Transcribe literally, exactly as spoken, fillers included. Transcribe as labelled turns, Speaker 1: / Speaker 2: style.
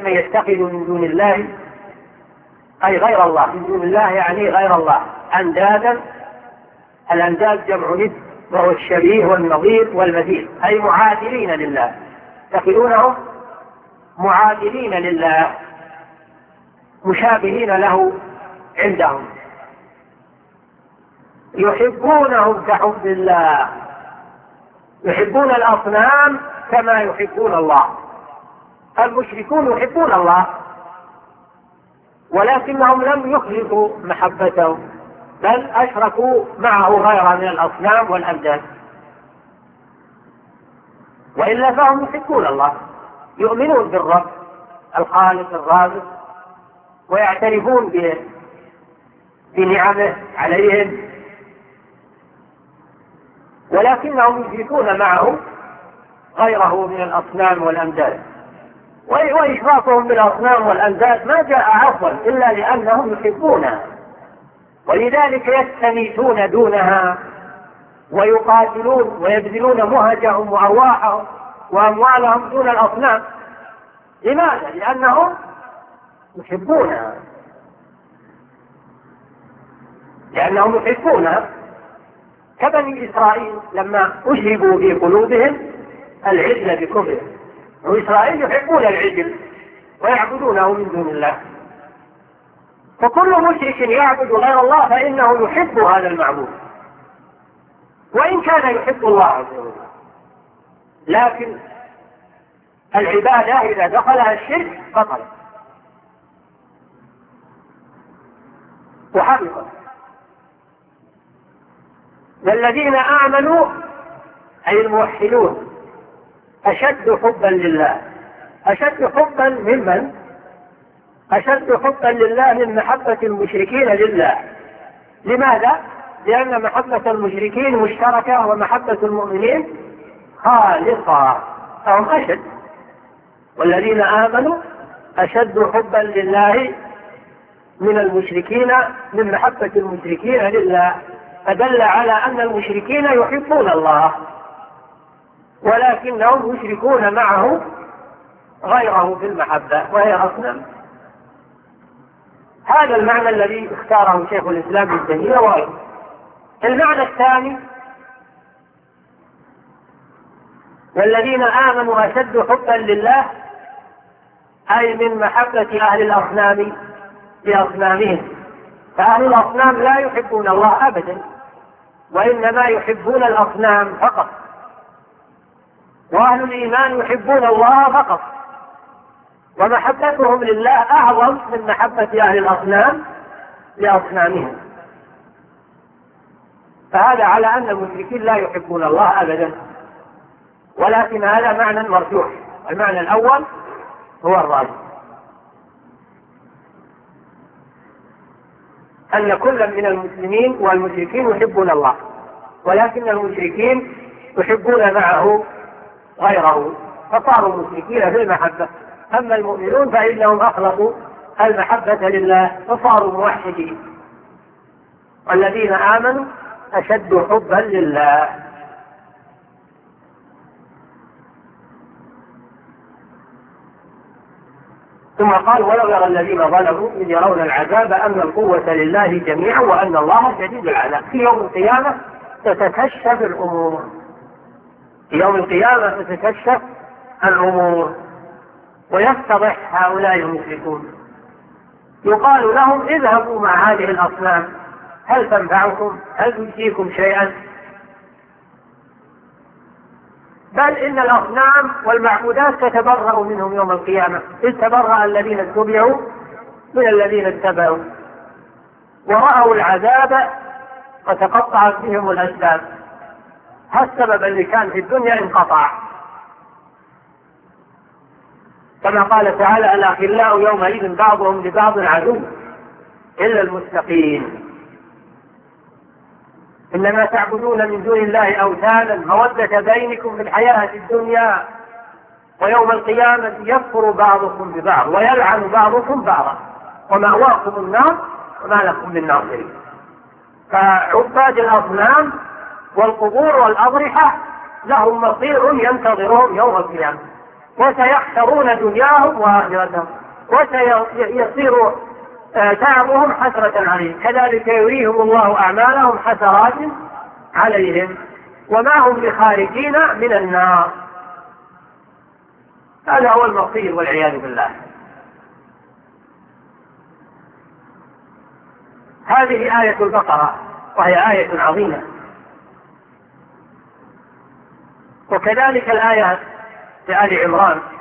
Speaker 1: من يتخذ من دون الله أي غير الله، من دون الله يعني غير الله، أندادا. الأنداد جمع ند، وهو الشبيه والنظير والمثيل، أي معادلين لله، يتخذونهم معادلين لله مشابهين له عندهم، يحبونهم كحب الله، يحبون الأصنام كما يحبون الله. المشركون يحبون الله ولكنهم لم يخلصوا محبته، بل أشركوا معه غيره من الأصنام والأنداد، وإلا فهم يحبون الله، يؤمنون بالرب الخالق الرازق ويعترفون بنعمه عليهم، ولكنهم يشركون معه غيره من الأصنام والأنداد. وإشراكهم بالأصنام والأنداد ما جاء عفوا إلا لأنهم يحبونها، ولذلك يستميتون دونها ويقاتلون ويبذلون مهجهم وأرواحهم وأموالهم دون الأصنام. لماذا؟ لأنهم يحبونها، لأنهم يحبونها كبني إسرائيل لما أشربوا في قلوبهم العجل بكفرهم، وإسرائيل يحبون العجل ويعبدونه من دون الله. فكل مشرك يعبد غير الله فإنه يحب هذا المعبود، وإن كان يحب الله عز وجل، لكن العبادة إذا دخلها الشرك بطلت وحبطت. والذين آمنوا أي الموحدون أشد حبا لله، أشد حبا ممن؟ أشد حبا لله من محبة المشركين لله. لماذا؟ لأن محبة المشركين مشتركة ومحبة المؤمنين خالصة، فهم أشد. والذين آمنوا أشد حبا لله من المشركين من محبة المشركين لله، فدل على أن المشركين يحبون الله ولكنهم يشركون معه غيره في المحبة وهي أصنام. هذا المعنى الذي اختاره شيخ الإسلام ابن تيمية وغيره. المعنى الثاني: والذين آمنوا أشد حبا لله أي من محبة أهل الأصنام لأصنامهم، فأهل الأصنام لا يحبون الله أبدا، وإنما يحبون الأصنام فقط، وأهل الإيمان يحبون الله فقط، ومحبتهم لله أعظم من محبة أهل الأصنام لأصنامهم. فهذا على أن المشركين لا يحبون الله أبدا، ولكن هذا معنى مرجوح. المعنى الأول هو الراجح، أن كل من المسلمين والمشركين يحبون الله، ولكن المشركين يحبون معه غيره فصاروا مشركين في المحبة. أما المؤمنون فإنهم أخلصوا المحبة لله فصاروا موحدين. والذين آمنوا أشد حبا لله. ثم قال: ولو يرى الذين ظلموا إذ يرون العذاب أن القوة لله جميعا وأن الله شديد العذاب. في يوم القيامة تتكشف الأمور، في يوم القيامة تتكشف الأمور ويتضح هؤلاء المشركون. يقال لهم: اذهبوا مع هذه الأصنام، هل تنفعكم؟ هل تجزيكم شيئا؟ بل إن الأصنام والمعبودات تتبرأ منهم يوم القيامة، إذ تبرأ الذين اتبعوا من الذين اتبعوا ورأوا العذاب وتقطعت بهم الأسباب. هالسبب اللي كان في الدنيا انقطع، كما قال تعالى: الأخلاء يومئذ بعضهم لبعض عدو إلا المتقين. إنما تعبدون من دون الله أوثانا مودة بينكم في الحياة الدنيا ويوم القيامة يكفر بعضكم ببعض ويلعن بعضكم بعضا ومأواكم النار وما لكم من ناصرين. فعباد الأصنام والقبور والأضرحة لهم مصير ينتظرهم يوم القيامة، وسيخسرون دنياهم وآخرتهم، وسيصير تعبهم حسرة عليهم. كذلك يريهم الله أعمالهم حسرات عليهم وما هم بخارجين من النار. هذا هو المصير والعياذ بالله. هذه آية البقرة وهي آية عظيمة. وكذلك الآية في آل عمران